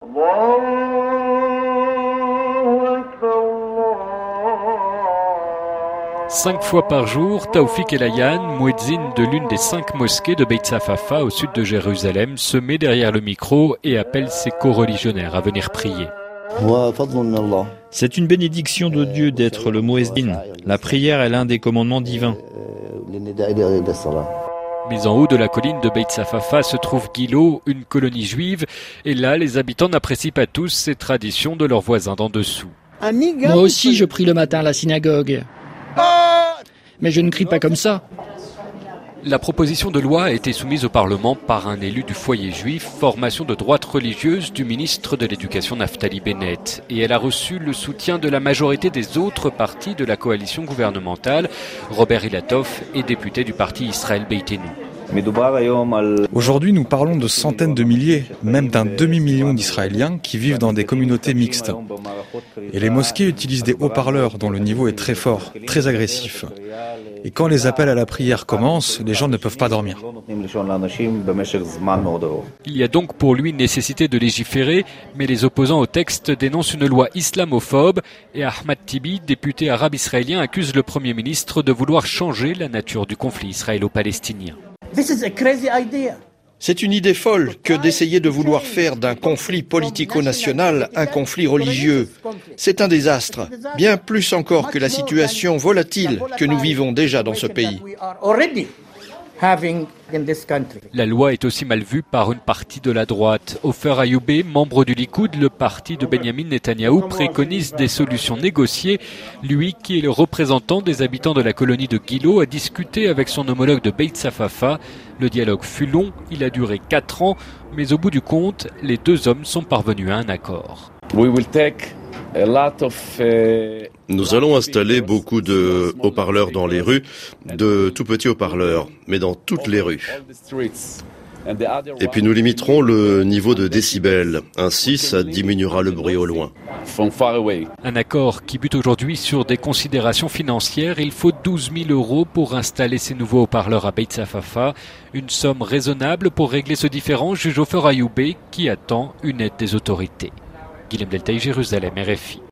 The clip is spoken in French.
Cinq fois par jour, Taoufik El-Ayan, muezzin de l'une des 5 mosquées de Beit Safafa au sud de Jérusalem, se met derrière le micro et appelle ses coreligionnaires à venir prier. C'est une bénédiction de Dieu d'être le muezzin. La prière est l'un des commandements divins. Mais en haut de la colline de Beit Safafa se trouve Gilo, une colonie juive, et là, les habitants n'apprécient pas tous ces traditions de leurs voisins d'en dessous. Moi aussi, je prie le matin à la synagogue. Mais je ne crie pas comme ça. La proposition de loi a été soumise au Parlement par un élu du foyer juif, formation de droite religieuse du ministre de l'Éducation Naftali Bennett. Et elle a reçu le soutien de la majorité des autres partis de la coalition gouvernementale. Robert Ilatov est député du parti Israël Beitenu. Aujourd'hui, nous parlons de centaines de milliers, même d'un demi-million d'Israéliens qui vivent dans des communautés mixtes. Et les mosquées utilisent des haut-parleurs dont le niveau est très fort, très agressif. Et quand les appels à la prière commencent, les gens ne peuvent pas dormir. Il y a donc pour lui nécessité de légiférer, mais les opposants au texte dénoncent une loi islamophobe et Ahmad Tibi, député arabe israélien, accuse le Premier ministre de vouloir changer la nature du conflit israélo-palestinien. C'est une idée folle que d'essayer de vouloir faire d'un conflit politico-national un conflit religieux. C'est un désastre, bien plus encore que la situation volatile que nous vivons déjà dans ce pays. La loi est aussi mal vue par une partie de la droite. Ofer Ayoubé, membre du Likoud, le parti de Benyamin Netanyahou, préconise des solutions négociées. Lui, qui est le représentant des habitants de la colonie de Gilo, a discuté avec son homologue de Beit Safafa. Le dialogue fut long, il a duré 4 ans, mais au bout du compte, les deux hommes sont parvenus à un accord. Nous allons installer beaucoup de haut-parleurs dans les rues, de tout petits haut-parleurs, mais dans toutes les rues. Et puis nous limiterons le niveau de décibels, ainsi ça diminuera le bruit au loin. Un accord qui bute aujourd'hui sur des considérations financières. Il faut 12 000 € pour installer ces nouveaux haut-parleurs à Beit Safafa. Une somme raisonnable pour régler ce différend, juge Ofer Ayoubé, qui attend une aide des autorités. Guilhem Deltaï, Jérusalem, RFI.